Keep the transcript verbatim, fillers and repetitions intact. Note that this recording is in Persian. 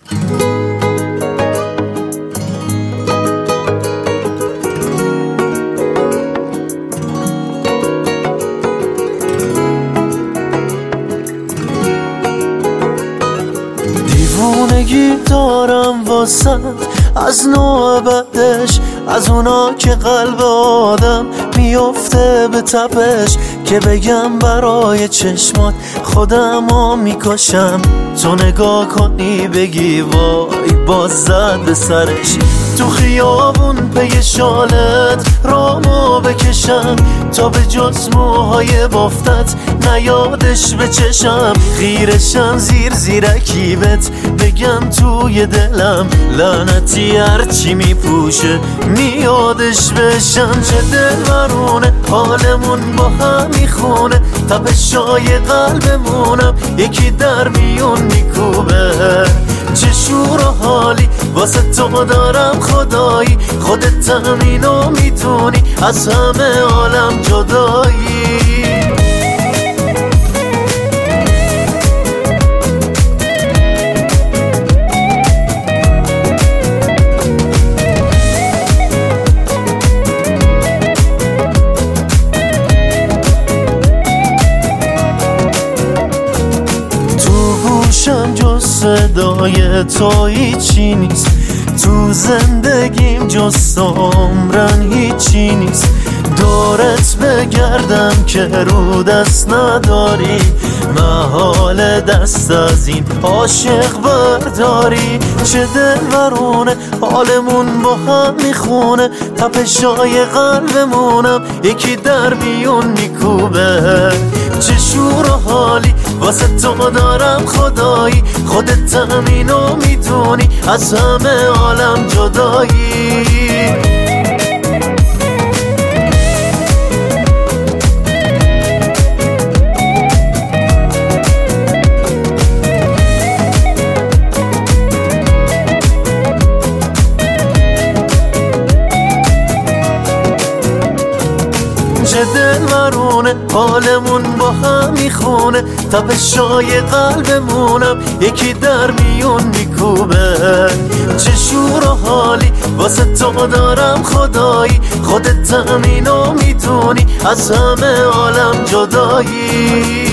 دیوونگی دارم واسد از نوع بعدش، از اونا که قلب آدم میفته به تپش، که بگم برای چشمات خودمو میکشم. تو نگاه کنی بگی وای باز زد به سرش، تو خیابون پی شالت رامو بکشم تا به جز موهای بافتت نیادش به چشم. خیرشم زیر زیرکیبت بگم توی دلم لعنتی هرچی میپوشه میادش بشم. چه دلبرونه حالمون با هم میخونه، تپشای قلبمونم یکی در میون میکوبه. چه شور و حالی واسه تو دارم خدایی، خودت هم اینو میدونی از همه عالم جدایی. گوشم جز صدای تو هیچی نیست، تو زندگیم جز عمرن هیچی نیست. دورت بگردم که رو دست نداری، محال دست از این عاشق برداری. چه دلبرونه حالمون با هم میخونه، تپشای قلبمونم یکی در میون میکوبه. چه شور و حالی واسه تو دارم خدایی، خودت هم اینو میدونی از همه عالم جدایی. چه دلبرونه حالمون با هم میخونه، تپشای قلبمونم یکی در میون میکوبه. چه شور و حالی واسه تو دارم خدایی، خودت هم اینو میدونی از همه عالم جدایی.